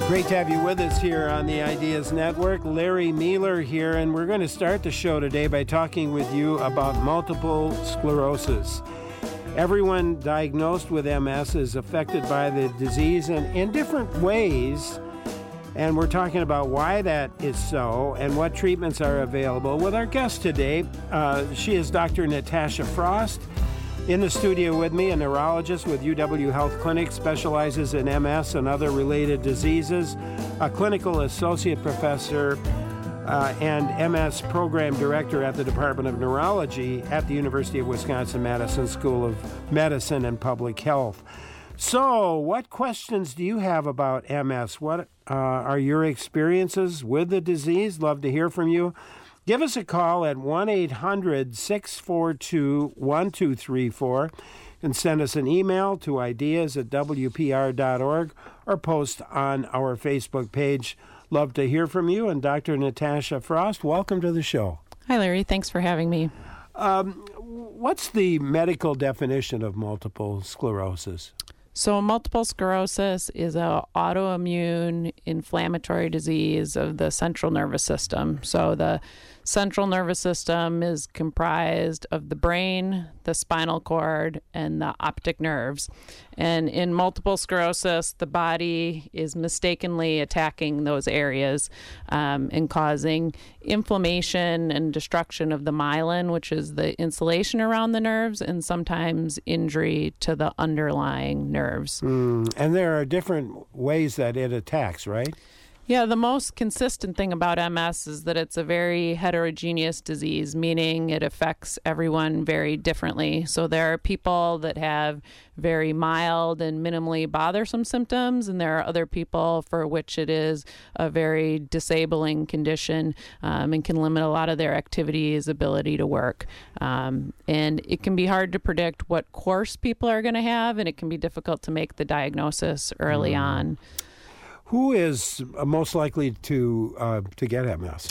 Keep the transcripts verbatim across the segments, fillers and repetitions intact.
Great to have you with us here on the Ideas Network. Larry Mueller here, and we're going to start the show today by talking with you about multiple sclerosis. Everyone diagnosed with M S is affected by the disease in, in different ways, and we're talking about why that is so and what treatments are available. With our guest today, uh, she is Doctor Natasha Frost. In the studio with me, a neurologist with U W Health Clinic, specializes in M S and other related diseases, a clinical associate professor uh, and M S program director at the Department of Neurology at the University of Wisconsin-Madison School of Medicine and Public Health. So, what questions do you have about M S? What uh, are your experiences with the disease? Love to hear from you. Give us a call at one eight hundred six four two one two three four and send us an email to ideas at w p r dot org or post on our Facebook page. Love to hear from you. And Doctor Natasha Frost, welcome to the show. Hi, Larry. Thanks for having me. Um, what's the medical definition of multiple sclerosis? So multiple sclerosis is an autoimmune inflammatory disease of the central nervous system. So the central nervous system is comprised of the brain, the spinal cord, and the optic nerves. And in multiple sclerosis, the body is mistakenly attacking those areas um, and causing inflammation and destruction of the myelin, which is the insulation around the nerves, and sometimes injury to the underlying nerves. Mm, and there are different ways that it attacks, right? Yeah, the most consistent thing about M S is that it's a very heterogeneous disease, meaning it affects everyone very differently. So there are people that have very mild and minimally bothersome symptoms, and there are other people for which it is a very disabling condition um, and can limit a lot of their activities, ability to work. Um, and it can be hard to predict what course people are going to have, and it can be difficult to make the diagnosis early mm. on. Who is most likely to uh, to get M S?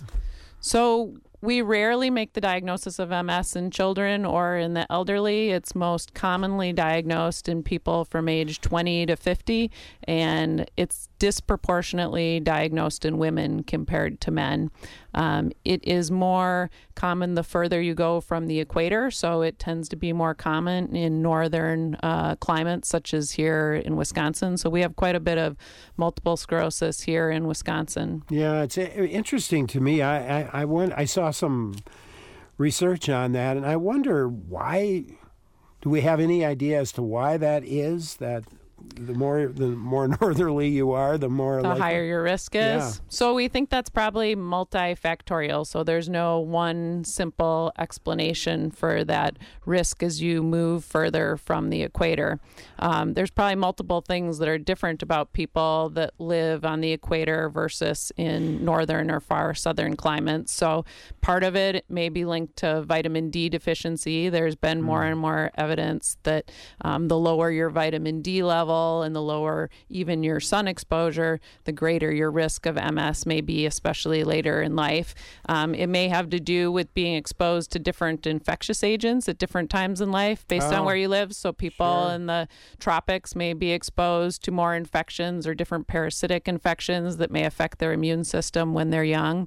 So we rarely make the diagnosis of M S in children or in the elderly. It's most commonly diagnosed in people from age twenty to fifty, and it's disproportionately diagnosed in women compared to men. Um, it is more common the further you go from the equator, so it tends to be more common in northern uh, climates, such as here in Wisconsin. So we have quite a bit of multiple sclerosis here in Wisconsin. Yeah, it's interesting to me. I I, I, went, I saw some research on that, and I wonder why. Do we have any idea as to why that is? That the more the more northerly you are, the more the likely. higher your risk is. Yeah. So we think that's probably multifactorial. So there's no one simple explanation for that risk as you move further from the equator. Um, there's probably multiple things that are different about people that live on the equator versus in northern or far southern climates. So part of it may be linked to vitamin D deficiency. There's been more mm. and more evidence that um, the lower your vitamin D level and the lower even your sun exposure, the greater your risk of M S may be, especially later in life. Um, it may have to do with being exposed to different infectious agents at different times in life based oh, on where you live. So people sure. in the tropics may be exposed to more infections or different parasitic infections that may affect their immune system when they're young.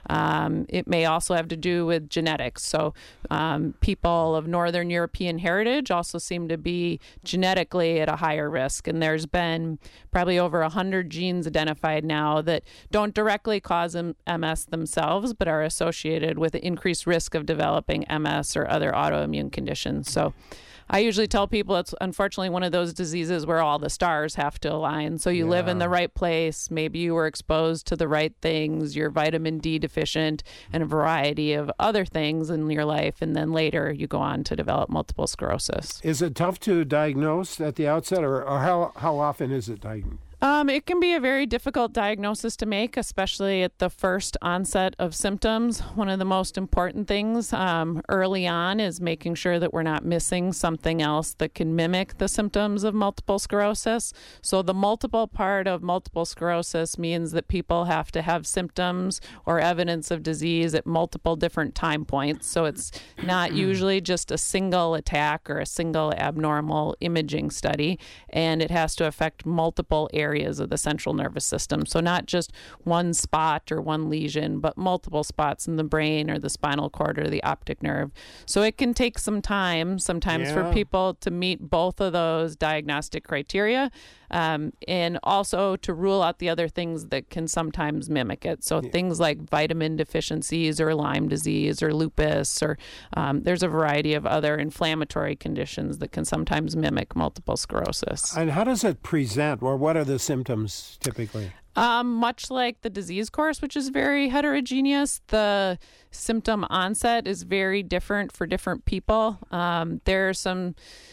Um, it may also have to do with genetics. So um, people of Northern European heritage also seem to be genetically at a higher risk. And there's been probably over one hundred genes identified now that don't directly cause M S themselves, but are associated with the increased risk of developing M S or other autoimmune conditions. So I usually tell people it's unfortunately one of those diseases where all the stars have to align. So you yeah. live in the right place. Maybe you were exposed to the right things. You're vitamin D deficient and a variety of other things in your life. And then later you go on to develop multiple sclerosis. Is it tough to diagnose at the outset, or, or how, how often is it diagnosed? Um, it can be a very difficult diagnosis to make, especially at the first onset of symptoms. One of the most important things um, early on is making sure that we're not missing something else that can mimic the symptoms of multiple sclerosis. So the multiple part of multiple sclerosis means that people have to have symptoms or evidence of disease at multiple different time points. So it's not usually just a single attack or a single abnormal imaging study, and it has to affect multiple areas areas of the central nervous system. So not just one spot or one lesion, but multiple spots in the brain or the spinal cord or the optic nerve. So it can take some time sometimes Yeah. for people to meet both of those diagnostic criteria, um, and also to rule out the other things that can sometimes mimic it. So yeah. things like vitamin deficiencies or Lyme disease or lupus, or um, there's a variety of other inflammatory conditions that can sometimes mimic multiple sclerosis. And how does it present, or what are the symptoms typically? Um, much like the disease course, which is very heterogeneous, the symptom onset is very different for different people. Um, there are some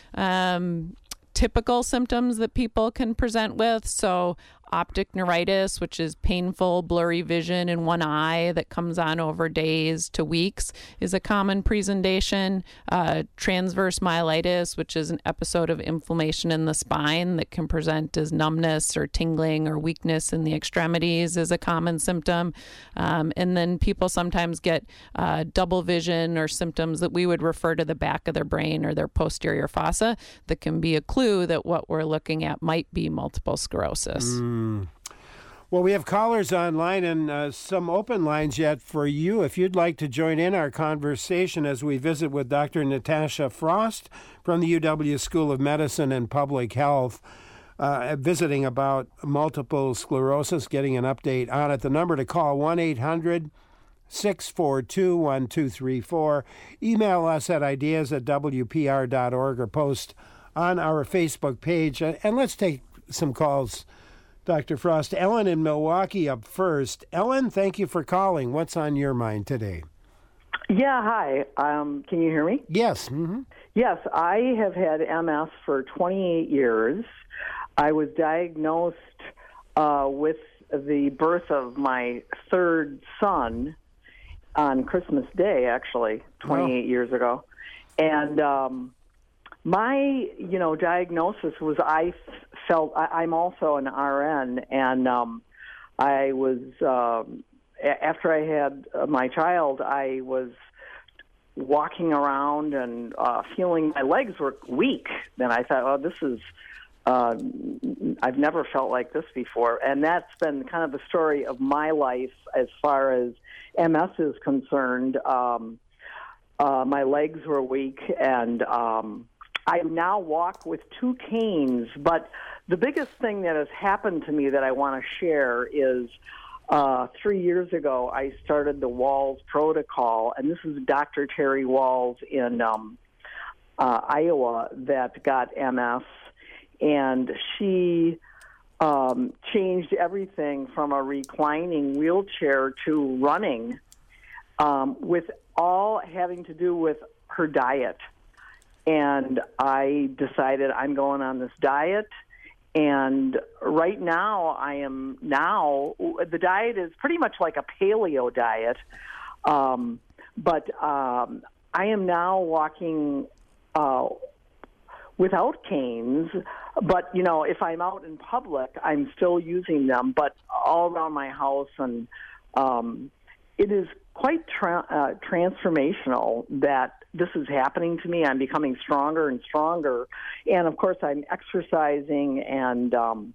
um, typical symptoms that people can present with. So optic neuritis, which is painful, blurry vision in one eye that comes on over days to weeks, is a common presentation. Uh, transverse myelitis, which is an episode of inflammation in the spine that can present as numbness or tingling or weakness in the extremities, is a common symptom. Um, and then people sometimes get uh, double vision or symptoms that we would refer to the back of their brain or their posterior fossa that can be a clue that what we're looking at might be multiple sclerosis. Mm. Well, we have callers online and uh, some open lines yet for you. If you'd like to join in our conversation as we visit with Doctor Natasha Frost from the U W School of Medicine and Public Health, uh, visiting about multiple sclerosis, getting an update on it. The number to call, one eight hundred six four two one two three four. Email us at ideas at w p r dot org or post on our Facebook page. And let's take some calls, Doctor Frost. Ellen in Milwaukee up first. Ellen, thank you for calling. What's on your mind today? Yeah, hi. Um, can you hear me? Yes. Mm-hmm. Yes, I have had M S for twenty-eight years. I was diagnosed uh, with the birth of my third son on Christmas Day, actually, twenty-eight oh. years ago. And um, my, you know, diagnosis was I felt, I, I'm also an R N, and um, I was, um, after I had my child, I was walking around and uh, feeling my legs were weak. Then I thought, oh, this is, uh, I've never felt like this before. And that's been kind of the story of my life as far as M S is concerned. Um, uh, my legs were weak, and um, I now walk with two canes. But the biggest thing that has happened to me that I want to share is uh, three years ago, I started the Walls Protocol, and this is Doctor Terry Walls in um, uh, Iowa that got M S, and she um, changed everything from a reclining wheelchair to running, um, with all having to do with her diet. And I decided I'm going on this diet. And right now, I am now, the diet is pretty much like a paleo diet. Um, but um, I am now walking uh, without canes. But, you know, if I'm out in public, I'm still using them, but all around my house. And um, it is quite tra- uh, transformational that this is happening to me. I'm becoming stronger and stronger. And, of course, I'm exercising, and um,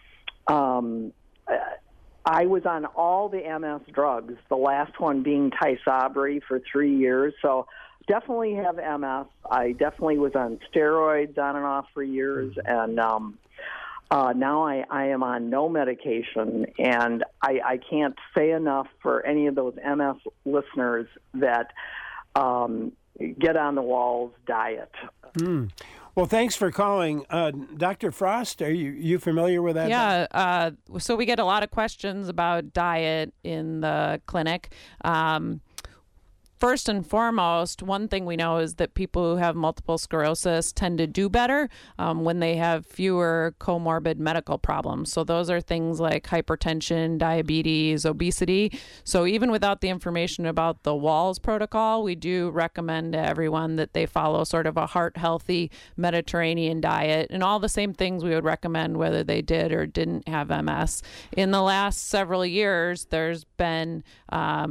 um, I was on all the M S drugs, the last one being Tysabri for three years. So definitely have M S. I definitely was on steroids on and off for years, and um, uh, now I, I am on no medication. And I, I can't say enough for any of those M S listeners that um, get on the Walls diet. Mm. Well, thanks for calling. Uh, Doctor Frost, are you, you familiar with that? Yeah, uh, so we get a lot of questions about diet in the clinic. Um, First and foremost, one thing we know is that people who have multiple sclerosis tend to do better um, when they have fewer comorbid medical problems. So those are things like hypertension, diabetes, obesity. So even without the information about the Walls protocol, we do recommend to everyone that they follow sort of a heart-healthy Mediterranean diet and all the same things we would recommend whether they did or didn't have M S. In the last several years, there's been um, a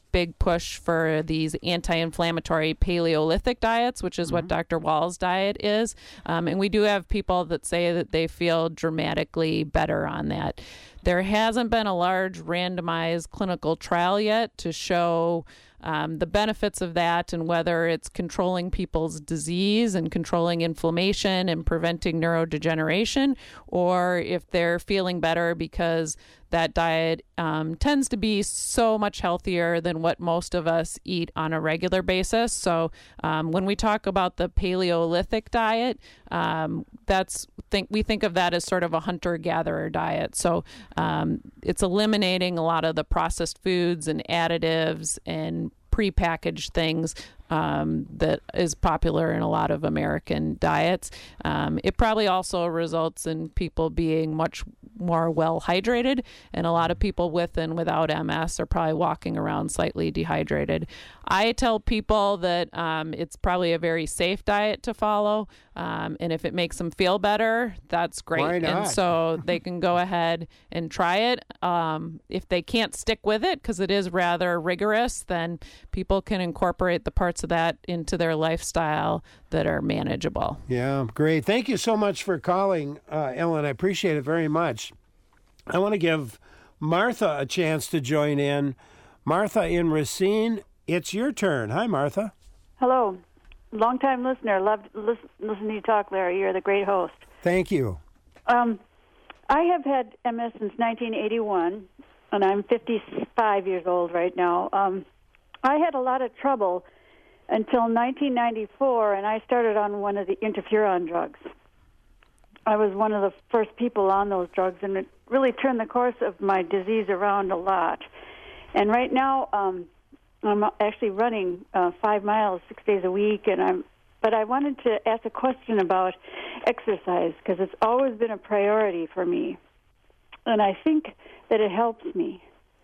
big push for these anti-inflammatory Paleolithic diets, which is mm-hmm. what Doctor Wall's diet is. Um, and we do have people that say that they feel dramatically better on that. There hasn't been a large randomized clinical trial yet to show um, the benefits of that and whether it's controlling people's disease and controlling inflammation and preventing neurodegeneration, or if they're feeling better because that diet um, tends to be so much healthier than what most of us eat on a regular basis. So um, when we talk about the Paleolithic diet, um, that's think we think of that as sort of a hunter-gatherer diet. So um, it's eliminating a lot of the processed foods and additives and prepackaged things um, that is popular in a lot of American diets. Um, it probably also results in people being much more well hydrated, and a lot of people with and without M S are probably walking around slightly dehydrated. I tell people that um, it's probably a very safe diet to follow, um, and if it makes them feel better, that's great. Why not? And so they can go ahead and try it. Um, if they can't stick with it because it is rather rigorous, then people can incorporate the parts of that into their lifestyle that are manageable. Yeah, great. Thank you so much for calling, uh, Ellen. I appreciate it very much. I want to give Martha a chance to join in. Martha in Racine, it's your turn. Hi, Martha. Hello. Long-time listener. Loved listen, listening to you talk, Larry. You're the great host. Thank you. Um, I have had M S since nineteen eighty-one, and I'm fifty-five years old right now. Um, I had a lot of trouble until nineteen ninety-four, and I started on one of the interferon drugs. I was one of the first people on those drugs, and it really turned the course of my disease around a lot. And right now, um, I'm actually running uh, five miles six days a week, and I'm. But I wanted to ask a question about exercise because it's always been a priority for me, and I think that it helps me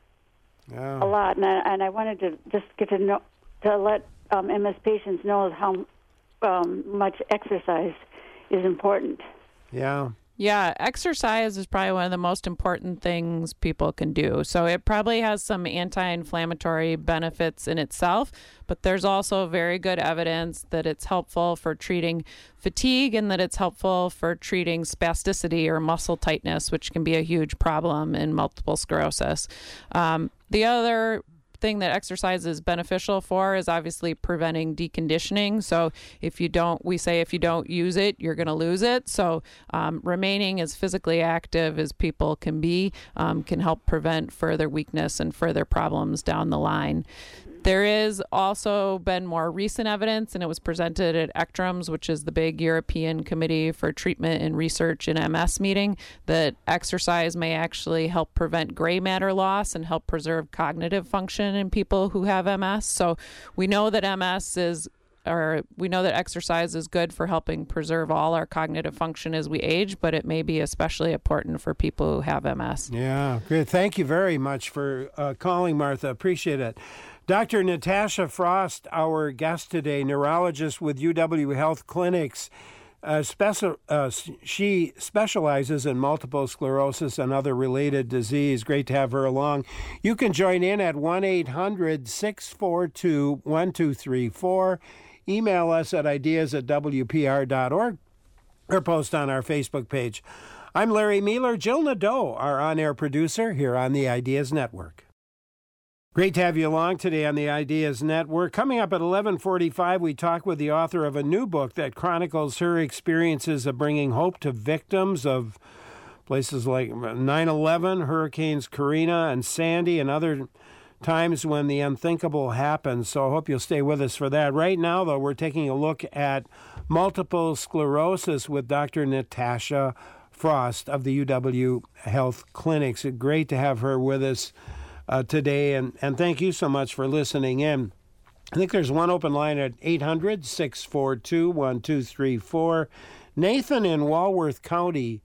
oh. a lot. And I, and I wanted to just get to know to let um, M S patients know how um, much exercise is important. Yeah. Yeah, exercise is probably one of the most important things people can do. So it probably has some anti-inflammatory benefits in itself, but there's also very good evidence that it's helpful for treating fatigue and that it's helpful for treating spasticity or muscle tightness, which can be a huge problem in multiple sclerosis. Um, the other thing that exercise is beneficial for is obviously preventing deconditioning. So if you don't, we say if you don't use it, you're going to lose it. So um, remaining as physically active as people can be um, can help prevent further weakness and further problems down the line. There is also been more recent evidence, and it was presented at ECTRIMS, which is the big European Committee for Treatment and Research in M S meeting, that exercise may actually help prevent gray matter loss and help preserve cognitive function in people who have M S. So we know that M S is or we know that exercise is good for helping preserve all our cognitive function as we age, but it may be especially important for people who have M S. Yeah, good. Thank you very much for uh, calling, Martha. Appreciate it. Doctor Natasha Frost, our guest today, neurologist with U W Health Clinics. Uh, speci- uh, she specializes in multiple sclerosis and other related disease. Great to have her along. You can join in at one eight hundred six four two one two three four. Email us at ideas at w p r dot org or post on our Facebook page. I'm Larry Mealer. Jill Nadeau, our on-air producer here on the Ideas Network. Great to have you along today on the Ideas Network. Coming up at eleven forty-five, we talk with the author of a new book that chronicles her experiences of bringing hope to victims of places like nine eleven, Hurricanes Karina and Sandy, and other times when the unthinkable happens. So I hope you'll stay with us for that. Right now, though, we're taking a look at multiple sclerosis with Doctor Natasha Frost of the U W Health Clinics. It's great to have her with us Uh, today, and, and thank you so much for listening in. I think there's one open line at eight hundred six four two one two three four. Nathan in Walworth County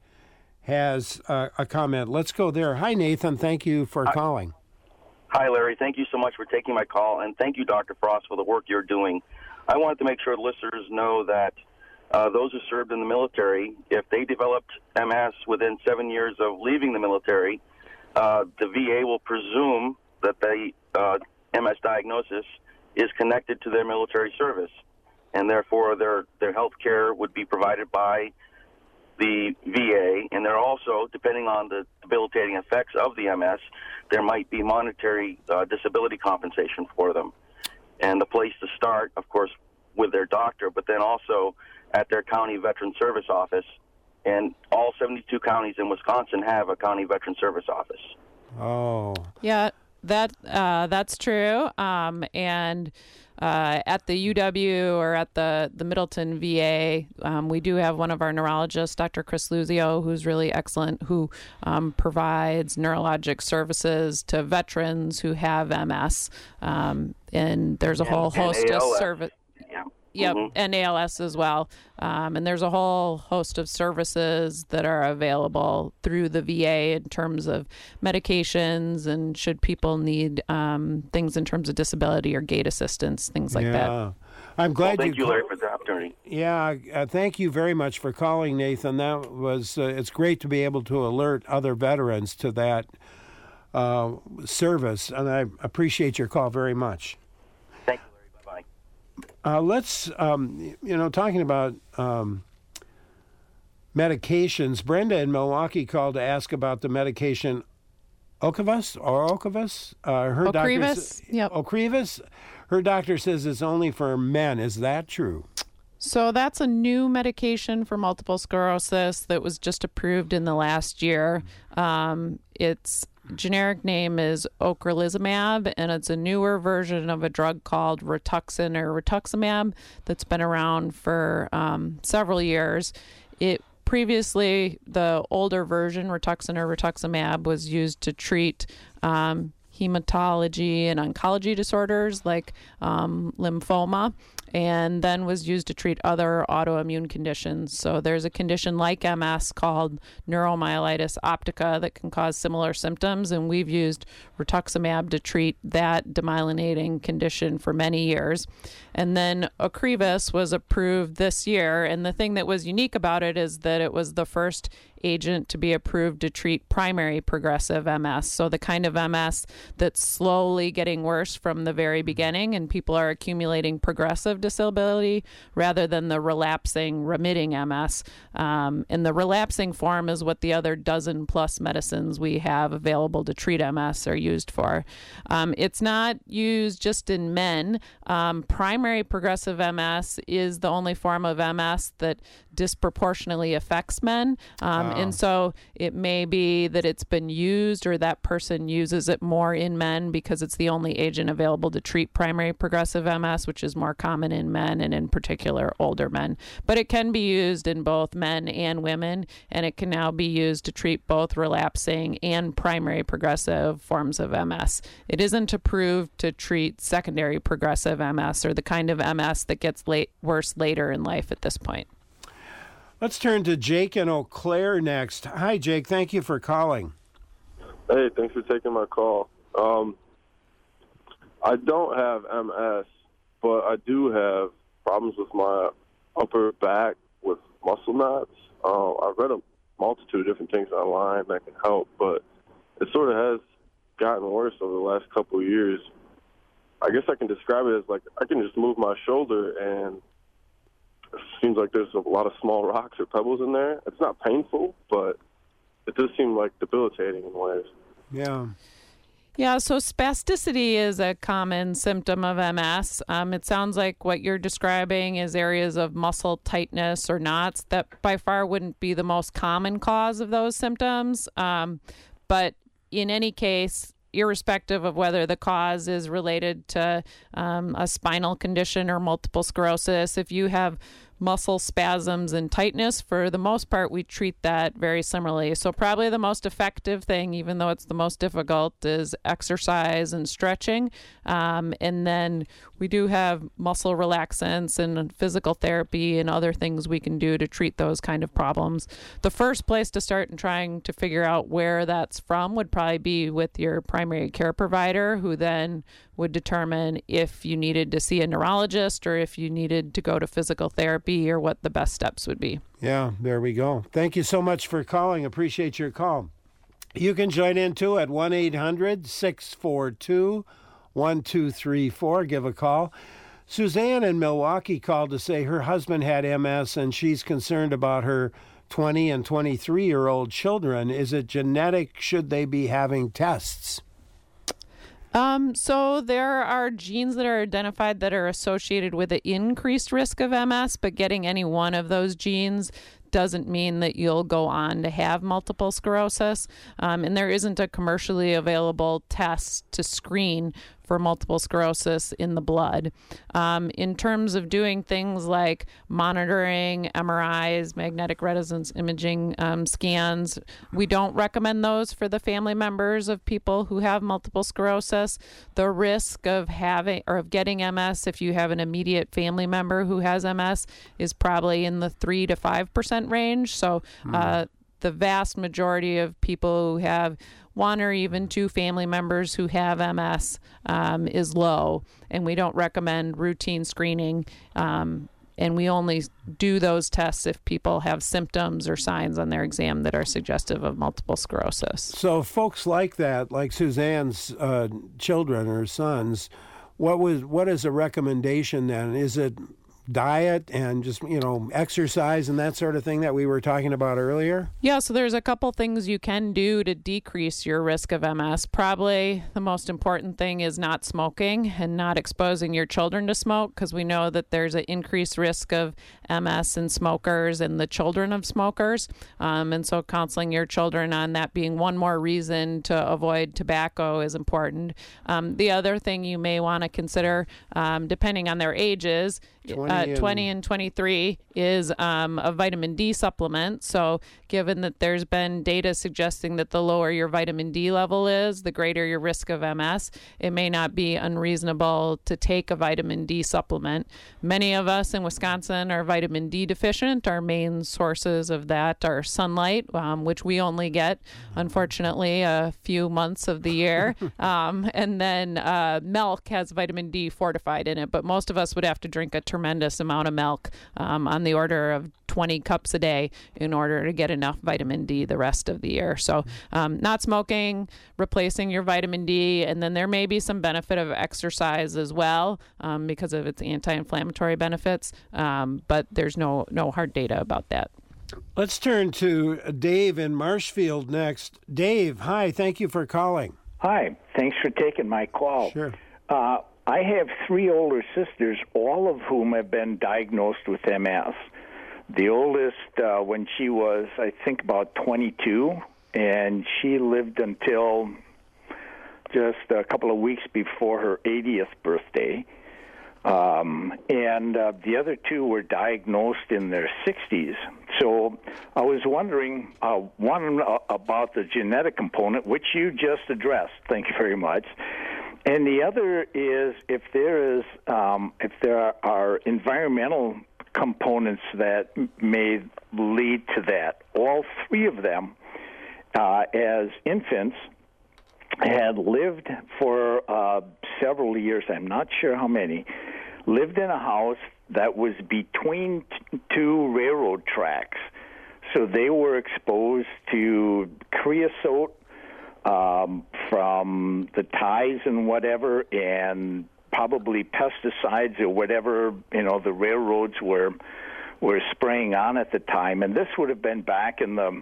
has uh, a comment. Let's go there. Hi, Nathan. Thank you for Hi. calling. Hi, Larry. Thank you so much for taking my call, and thank you, Doctor Frost, for the work you're doing. I wanted to make sure listeners know that uh, those who served in the military, if they developed M S within seven years of leaving the military, Uh, the V A will presume that they uh, M S diagnosis is connected to their military service, and therefore their, their health care would be provided by the V A, and they're also, depending on the debilitating effects of the M S, there might be monetary uh, disability compensation for them. And the place to start, of course, with their doctor, but then also at their county veteran service office. And all seventy-two counties in Wisconsin have a county veteran service office. Oh. Yeah, that uh, that's true. Um, and uh, at the U W or at the, the Middleton V A, um, we do have one of our neurologists, Doctor Chris Luzio, who's really excellent, who um, provides neurologic services to veterans who have M S. Um, and there's a and, whole host of service. Yeah. Yep, mm-hmm. and A L S as well. Um, and there's a whole host of services that are available through the V A in terms of medications and should people need um, things in terms of disability or gait assistance, things like yeah. that. I'm glad well, thank you, you, Larry, for the opportunity. Yeah, uh, thank you very much for calling, Nathan. That was uh, it's great to be able to alert other veterans to that uh, service, and I appreciate your call very much. Thank you, Larry. Bye-bye. Uh, let's, um, you know, talking about um, medications, Brenda in Milwaukee called to ask about the medication Ocrevus or Ocrevus. Uh, her Ocrevus, doctor, yep. Ocrevus. Her doctor says it's only for men. Is that true? So that's a new medication for multiple sclerosis that was just approved in the last year. Um, its generic name is ocrelizumab, and it's a newer version of a drug called Rituxan or rituximab that's been around for um, several years. It previously, the older version, Rituxan or rituximab, was used to treat um, hematology and oncology disorders like um, lymphoma, and then was used to treat other autoimmune conditions. So there's a condition like M S called neuromyelitis optica that can cause similar symptoms, and we've used rituximab to treat that demyelinating condition for many years. And then Ocrevus was approved this year, and the thing that was unique about it is that it was the first agent to be approved to treat primary progressive M S, so the kind of M S that's slowly getting worse from the very beginning, and people are accumulating progressive disability rather than the relapsing, remitting M S. Um, and the relapsing form is what the other dozen plus medicines we have available to treat M S are used for. Um, it's not used just in men. Um, primary progressive M S is the only form of M S that disproportionately affects men. Um, Wow. And so it may be that it's been used or that person uses it more in men because it's the only agent available to treat primary progressive M S, which is more common in men and in particular older men. But it can be used in both men and women, and it can now be used to treat both relapsing and primary progressive forms of M S. It isn't approved to treat secondary progressive M S or the kind of M S that gets late, worse later in life at this point. Let's turn to Jake in Eau Claire next. Hi, Jake. Thank you for calling. Hey, thanks for taking my call. Um, I don't have M S, but I do have problems with my upper back with muscle knots. Uh, I've read a multitude of different things online that can help, but it sort of has gotten worse over the last couple of years. I guess I can describe it as like I can just move my shoulder and it seems like there's a lot of small rocks or pebbles in there. It's not painful, but it does seem like debilitating in ways. Yeah. Yeah, so spasticity is a common symptom of M S. Um, it sounds like what you're describing is areas of muscle tightness or knots. That by far wouldn't be the most common cause of those symptoms. Um, but in any case, irrespective of whether the cause is related to um, a spinal condition or multiple sclerosis, if you have muscle spasms and tightness, for the most part, we treat that very similarly. So probably the most effective thing, even though it's the most difficult, is exercise and stretching. Um, and then we do have muscle relaxants and physical therapy and other things we can do to treat those kind of problems. The first place to start in trying to figure out where that's from would probably be with your primary care provider, who then would determine if you needed to see a neurologist or if you needed to go to physical therapy or what the best steps would be. Yeah, there we go. Thank you so much for calling. Appreciate your call. You can join in too at one eight hundred six four two one two three four. Give a call. Suzanne in Milwaukee called to say her husband had M S and she's concerned about her twenty and twenty-three-year-old children. Is it genetic? Should they be having tests? Um, so there are genes that are identified that are associated with an increased risk of M S, but getting any one of those genes doesn't mean that you'll go on to have multiple sclerosis. Um, and there isn't a commercially available test to screen for multiple sclerosis in the blood. Um, in terms of doing things like monitoring M R Is, magnetic resonance imaging um, scans, we don't recommend those for the family members of people who have multiple sclerosis. The risk of having or of getting M S if you have an immediate family member who has M S is probably in the three to five percent range. So uh, the vast majority of people who have one or even two family members who have M S um, is low, and we don't recommend routine screening. Um, and we only do those tests if people have symptoms or signs on their exam that are suggestive of multiple sclerosis. So folks like that, like Suzanne's uh, children or sons, what was what is a recommendation then? Is it diet and just, you know, exercise and that sort of thing that we were talking about earlier? Yeah, so there's a couple things you can do to decrease your risk of M S. Probably the most important thing is not smoking and not exposing your children to smoke, because we know that there's an increased risk of M S in smokers and the children of smokers. Um, and so counseling your children on that being one more reason to avoid tobacco is important. Um, the other thing you may want to consider, um, depending on their ages, twenty, uh, and... twenty and twenty-three is um, a vitamin D supplement. So given that there's been data suggesting that the lower your vitamin D level is, the greater your risk of M S, it may not be unreasonable to take a vitamin D supplement. Many of us in Wisconsin are vitamin D deficient. Our main sources of that are sunlight, um, which we only get, unfortunately, a few months of the year. um, and then uh, milk has vitamin D fortified in it, but most of us would have to drink a tremendous amount of milk, um, on the order of twenty cups a day, in order to get enough vitamin D the rest of the year. So um, not smoking, replacing your vitamin D, and then there may be some benefit of exercise as well, um, because of its anti-inflammatory benefits, um, but there's no, no hard data about that. Let's turn to Dave in Marshfield next. Dave, hi, thank you for calling. Hi, thanks for taking my call. Sure. Uh, I have three older sisters, all of whom have been diagnosed with M S. The oldest, uh, when she was, I think, about twenty-two, and she lived until just a couple of weeks before her eightieth birthday. Um, and uh, the other two were diagnosed in their sixties. So I was wondering, uh, one, uh, about the genetic component, which you just addressed. Thank you very much. And the other is if there is, um, if there are, are environmental components that may lead to that. All three of them, uh, as infants, had lived for uh, several years, I'm not sure how many, lived in a house that was between t- two railroad tracks. So they were exposed to creosote um, from the ties and whatever, and probably pesticides or whatever, you know, the railroads were were spraying on at the time. And this would have been back in the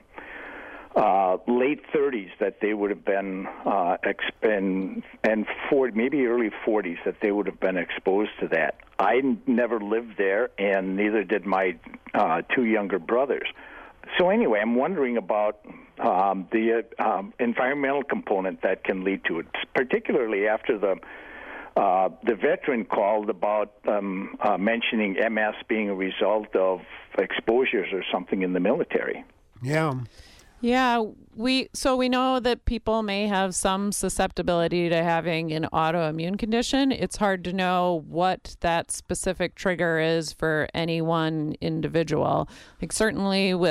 uh, late thirties that they would have been, uh, exp- and, and forty, maybe early forties that they would have been exposed to that. I never lived there, and neither did my uh, two younger brothers. So anyway, I'm wondering about um, the uh, um, environmental component that can lead to it, particularly after the uh, the veteran called about um, uh, mentioning M S being a result of exposures or something in the military. Yeah. Yeah, we so we know that people may have some susceptibility to having an autoimmune condition. It's hard to know what that specific trigger is for any one individual. Like certainly with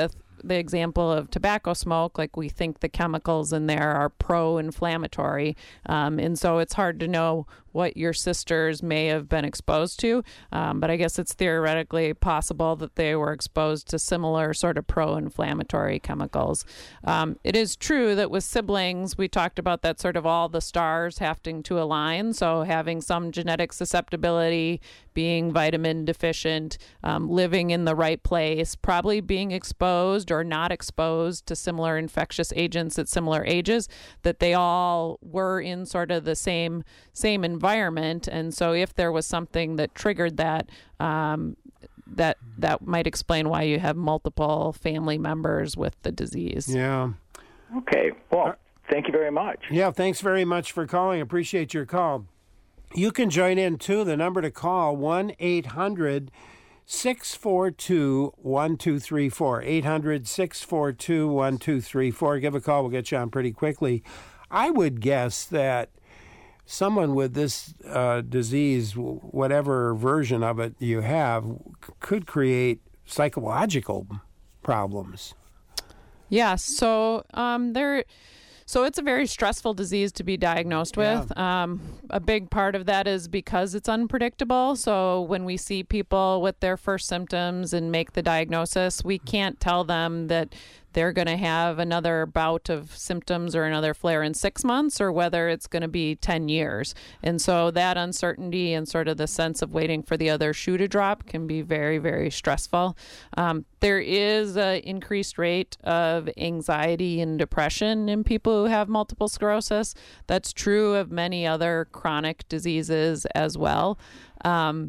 the example of tobacco smoke, like we think the chemicals in there are pro-inflammatory. Um, and so it's hard to know what your sisters may have been exposed to. Um, but I guess it's theoretically possible that they were exposed to similar sort of pro-inflammatory chemicals. Um, it is true that with siblings, we talked about that sort of all the stars having to align. So having some genetic susceptibility, being vitamin deficient, um, living in the right place, probably being exposed or not exposed to similar infectious agents at similar ages, that they all were in sort of the same same environment. And so if there was something that triggered that, um, that that might explain why you have multiple family members with the disease. Yeah. Okay. Well, thank you very much. Yeah, thanks very much for calling. Appreciate your call. You can join in, too. The number to call, one eight hundred six four two one two three four. eight hundred six four two one two three four. Give a call. We'll get you on pretty quickly. I would guess that someone with this uh, disease, whatever version of it you have, could create psychological problems. Yeah, so um, there... So it's a very stressful disease to be diagnosed with. Yeah. Um, a big part of that is because it's unpredictable. So when we see people with their first symptoms and make the diagnosis, we can't tell them that they're going to have another bout of symptoms or another flare in six months or whether it's going to be ten years. And so that uncertainty and sort of the sense of waiting for the other shoe to drop can be very, very stressful. Um, there is an increased rate of anxiety and depression in people who have multiple sclerosis. That's true of many other chronic diseases as well. Um,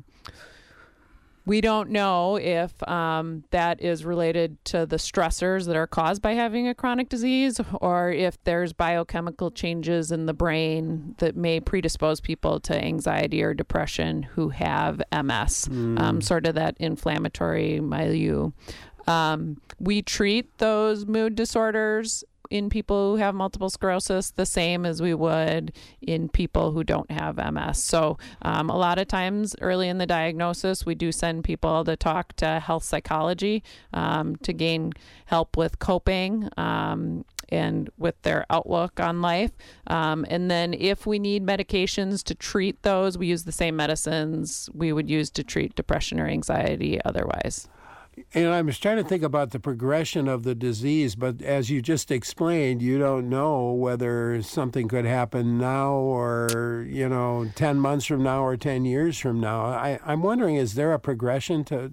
We don't know if um, that is related to the stressors that are caused by having a chronic disease or if there's biochemical changes in the brain that may predispose people to anxiety or depression who have M S, mm. um, sort of that inflammatory milieu. Um, we treat those mood disorders in people who have multiple sclerosis the same as we would in people who don't have M S. So um, a lot of times early in the diagnosis, we do send people to talk to health psychology um, to gain help with coping um, and with their outlook on life. Um, and then if we need medications to treat those, we use the same medicines we would use to treat depression or anxiety otherwise. And I was trying to think about the progression of the disease, but as you just explained, you don't know whether something could happen now or, you know, ten months from now or ten years from now. I, I'm wondering, is there a progression to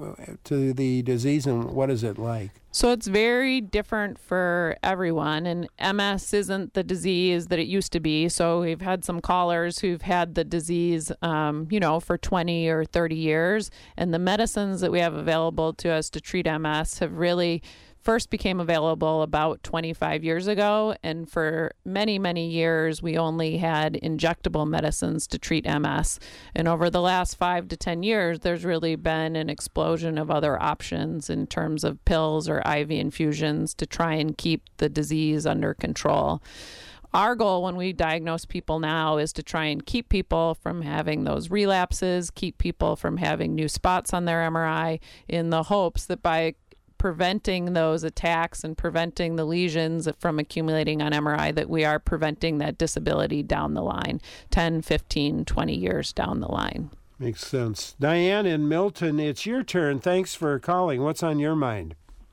to the disease, and what is it like? So it's very different for everyone, and M S isn't the disease that it used to be. So we've had some callers who've had the disease, um, you know, for twenty or thirty years, and the medicines that we have available to us to treat M S have really first became available about twenty-five years ago, and for many, many years, we only had injectable medicines to treat M S. And over the last five to ten years, there's really been an explosion of other options in terms of pills or I V infusions to try and keep the disease under control. Our goal when we diagnose people now is to try and keep people from having those relapses, keep people from having new spots on their M R I, in the hopes that by preventing those attacks and preventing the lesions from accumulating on M R I, that we are preventing that disability down the line, ten, fifteen, twenty years down the line. Makes sense. Diane in Milton, it's your turn. Thanks for calling. What's on your mind?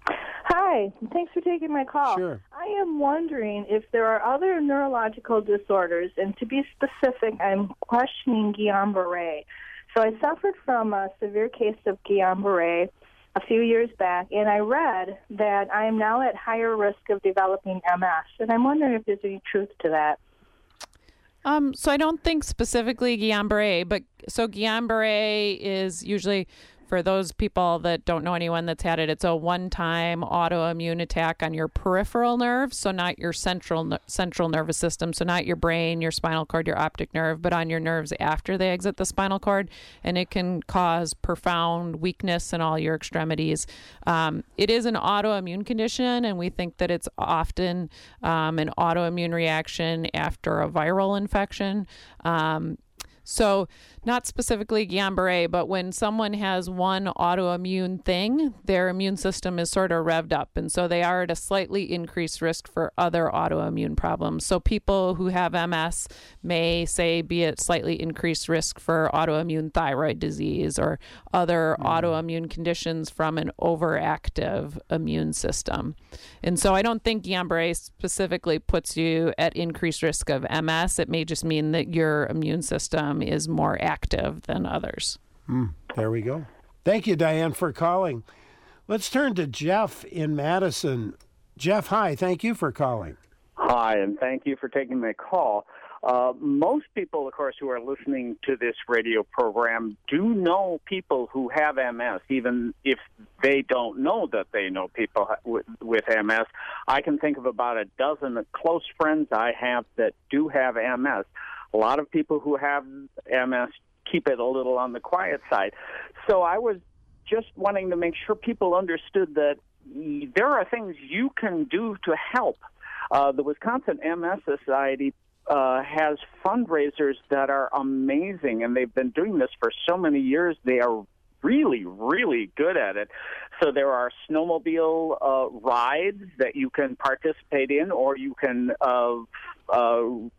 Hi. Thanks for taking my call. Sure. I am wondering if there are other neurological disorders, and to be specific, I'm questioning Guillain-Barré. So I suffered from a severe case of Guillain-Barré a few years back, and I read that I am now at higher risk of developing M S, and I'm wondering if there's any truth to that. Um, so I don't think specifically Guillain-Barré, but so Guillain-Barré is usually, for those people that don't know anyone that's had it, it's a one-time autoimmune attack on your peripheral nerves, so not your central central nervous system, so not your brain, your spinal cord, your optic nerve, but on your nerves after they exit the spinal cord, and it can cause profound weakness in all your extremities. Um, it is an autoimmune condition, and we think that it's often um, an autoimmune reaction after a viral infection. Um, So not specifically Guillain-Barré, but when someone has one autoimmune thing, their immune system is sort of revved up. And so they are at a slightly increased risk for other autoimmune problems. So people who have M S may, say, be at slightly increased risk for autoimmune thyroid disease or other mm. autoimmune conditions from an overactive immune system. And so I don't think Guillain-Barré specifically puts you at increased risk of M S. It may just mean that your immune system is more active than others. Mm, there we go. Thank you, Diane, for calling. Let's turn to Jeff in Madison. Jeff, hi. Thank you for calling. Hi, and thank you for taking my call. Uh, most people, of course, who are listening to this radio program do know people who have M S, even if they don't know that they know people with, with M S. I can think of about a dozen close friends I have that do have M S. A lot of people who have M S keep it a little on the quiet side. So I was just wanting to make sure people understood that there are things you can do to help. Uh, the Wisconsin M S Society uh, has fundraisers that are amazing, and they've been doing this for so many years. They are really, really good at it. So there are snowmobile uh, rides that you can participate in, or you can uh, uh,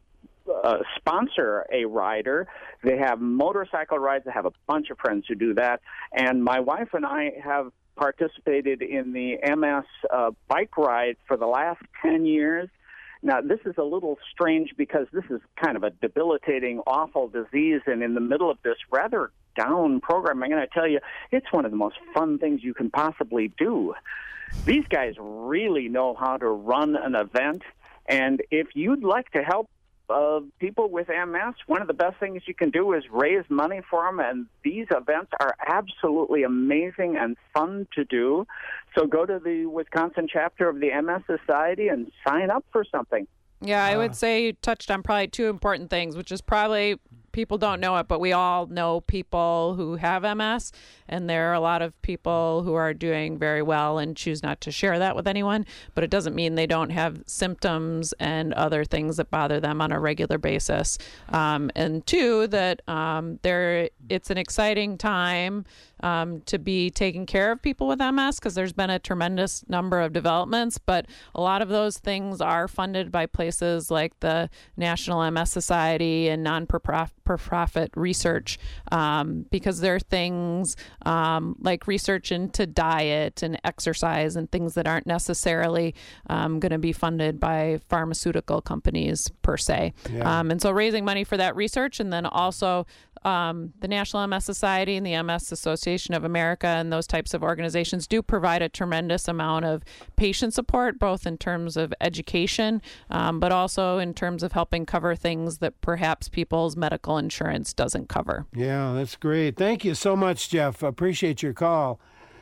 uh, sponsor a rider. They have motorcycle rides. I have a bunch of friends who do that. And my wife and I have participated in the M S uh, bike ride for the last ten years. Now, this is a little strange because this is kind of a debilitating, awful disease, and in the middle of this rather down program, I'm going to tell you, it's one of the most fun things you can possibly do. These guys really know how to run an event, and if you'd like to help Uh, people with M S, one of the best things you can do is raise money for them, and these events are absolutely amazing and fun to do. So go to the Wisconsin chapter of the M S Society and sign up for something. Yeah, I would say you touched on probably two important things, which is probably people don't know it, but we all know people who have M S, and there are a lot of people who are doing very well and choose not to share that with anyone, but it doesn't mean they don't have symptoms and other things that bother them on a regular basis. Um, and two, that um, there it's an exciting time um, to be taking care of people with M S, because there's been a tremendous number of developments, but a lot of those things are funded by places like the National M S Society and non-for-profit research, um, because there are things um, like research into diet and exercise and things that aren't necessarily um, going to be funded by pharmaceutical companies per se. Yeah. Um, and so raising money for that research, and then also Um, the National M S Society and the M S Association of America and those types of organizations do provide a tremendous amount of patient support, both in terms of education, um, but also in terms of helping cover things that perhaps people's medical insurance doesn't cover. Yeah, that's great. Thank you so much, Jeff. I appreciate your call.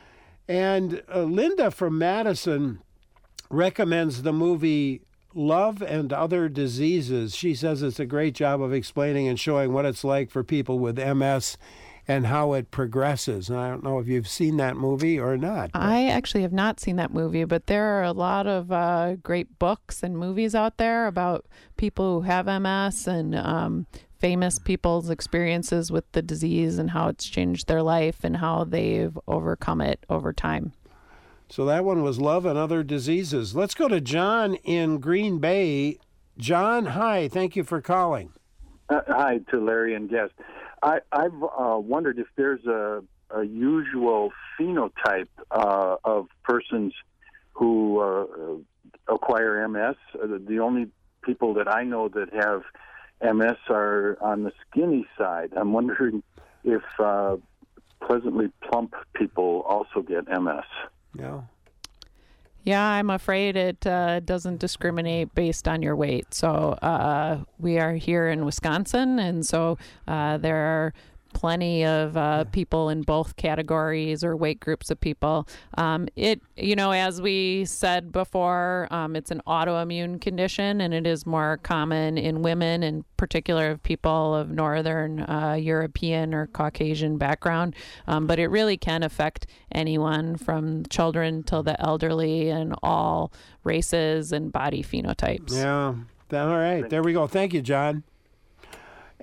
And uh, Linda from Madison recommends the movie Love and Other Diseases. She says it's a great job of explaining and showing what it's like for people with M S and how it progresses. And I don't know if you've seen that movie or not. But. I actually have not seen that movie, but there are a lot of uh, great books and movies out there about people who have M S and um, famous people's experiences with the disease and how it's changed their life and how they've overcome it over time. So that one was Love and Other Diseases. Let's go to John in Green Bay. John, hi. Thank you for calling. Uh, hi to Larry and guest. I, I've uh, wondered if there's a, a usual phenotype uh, of persons who uh, acquire M S. Uh, the only people that I know that have M S are on the skinny side. I'm wondering if uh, pleasantly plump people also get M S. No. Yeah, I'm afraid it uh, doesn't discriminate based on your weight. So uh, we are here in Wisconsin, and so uh, there are plenty of uh, people in both categories or weight groups of people. Um, it, you know, as we said before, um, it's an autoimmune condition, and it is more common in women, in particular of people of Northern uh, European or Caucasian background. Um, but it really can affect anyone from children till the elderly and all races and body phenotypes. Yeah. All right. There we go. Thank you, John.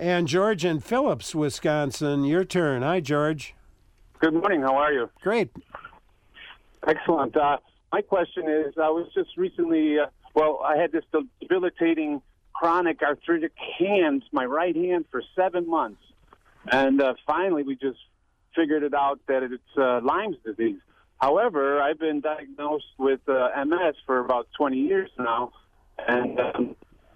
And George in Phillips, Wisconsin, your turn. Hi, George. Good morning. How are you? Great. Excellent. Uh, my question is, I was just recently, uh, well, I had this debilitating chronic arthritic hand, my right hand, for seven months. And uh, finally, we just figured it out that it's uh, Lyme's disease. However, I've been diagnosed with uh, M S for about twenty years now. And um,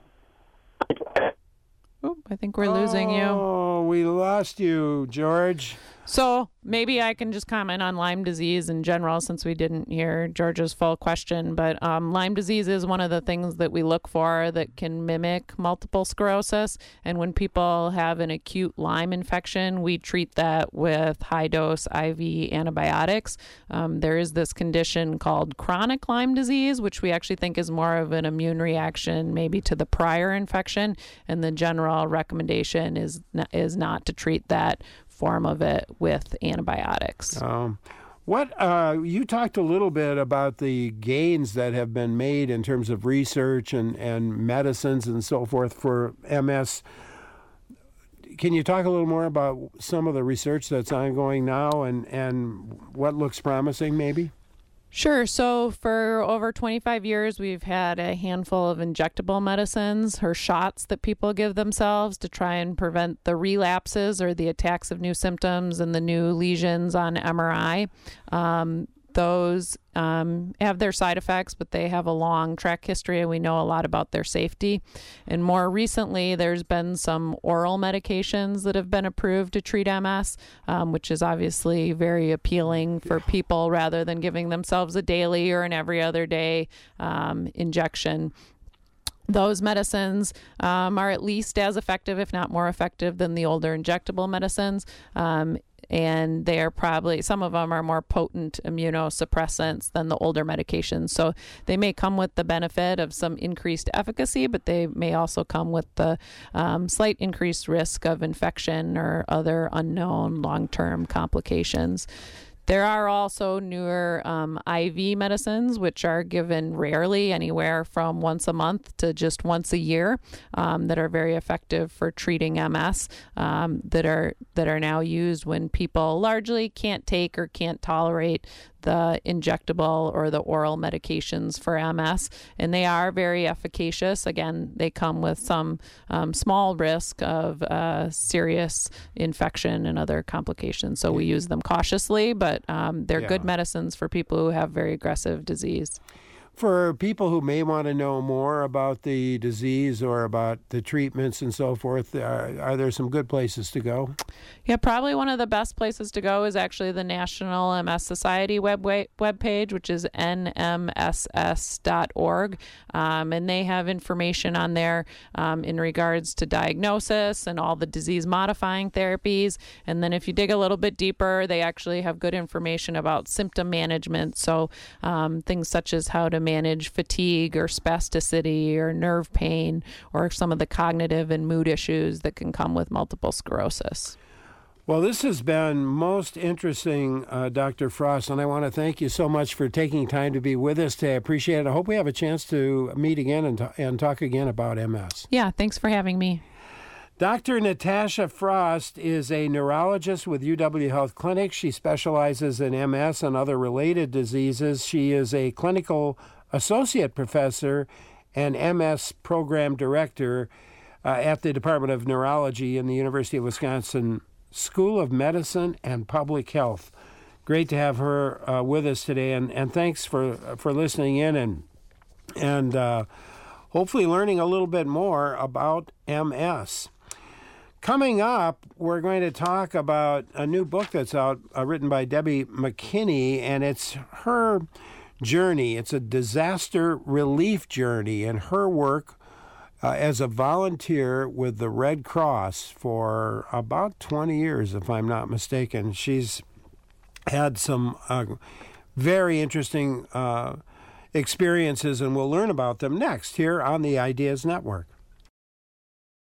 oh, I think we're losing you. Oh, we lost you, George. So maybe I can just comment on Lyme disease in general, since we didn't hear George's full question. But um, Lyme disease is one of the things that we look for that can mimic multiple sclerosis. And when people have an acute Lyme infection, we treat that with high-dose I V antibiotics. Um, there is this condition called chronic Lyme disease, which we actually think is more of an immune reaction maybe to the prior infection. And the general recommendation is not, is not to treat that form of it with antibiotics. Um, what uh, you talked a little bit about the gains that have been made in terms of research and, and medicines and so forth for M S. Can you talk a little more about some of the research that's ongoing now and, and what looks promising maybe? Sure. So for over twenty-five years, we've had a handful of injectable medicines or shots that people give themselves to try and prevent the relapses or the attacks of new symptoms and the new lesions on M R I. Um, those um, have their side effects, but they have a long track history, and we know a lot about their safety. And more recently, there's been some oral medications that have been approved to treat M S, um, which is obviously very appealing for people rather than giving themselves a daily or an every other day um, injection. Those medicines um, are at least as effective, if not more effective, than the older injectable medicines. Um, and they are probably, some of them are more potent immunosuppressants than the older medications. So they may come with the benefit of some increased efficacy, but they may also come with the um, slight increased risk of infection or other unknown long-term complications. There are also newer um, I V medicines, which are given rarely, anywhere from once a month to just once a year, um, that are very effective for treating M S, um, that are that are now used when people largely can't take or can't tolerate the injectable or the oral medications for M S, and they are very efficacious. Again, they come with some um, small risk of uh, serious infection and other complications, so we use them cautiously, but um, they're yeah. good medicines for people who have very aggressive disease. For people who may want to know more about the disease or about the treatments and so forth, are, are there some good places to go? Yeah, probably one of the best places to go is actually the National M S Society web webpage, which is N M S S dot org. Um, and they have information on there um, in regards to diagnosis and all the disease-modifying therapies. And then if you dig a little bit deeper, they actually have good information about symptom management. So um, things such as how to manage fatigue or spasticity or nerve pain or some of the cognitive and mood issues that can come with multiple sclerosis. Well, this has been most interesting, uh, Doctor Frost, and I want to thank you so much for taking time to be with us today. I appreciate it. I hope we have a chance to meet again and, t- and talk again about M S. Yeah, thanks for having me. Doctor Natasha Frost is a neurologist with U W Health Clinic. She specializes in M S and other related diseases. She is a clinical associate professor and M S program director uh, at the Department of Neurology in the University of Wisconsin School of Medicine and Public Health. Great to have her uh, with us today, and, and thanks for for listening in and and uh, hopefully learning a little bit more about M S. Coming up, we're going to talk about a new book that's out, uh, written by Debbie McKinney, and it's her journey. It's a disaster relief journey, and her work uh, as a volunteer with the Red Cross for about twenty years, if I'm not mistaken. She's had some uh, very interesting uh, experiences, and we'll learn about them next here on the Ideas Network.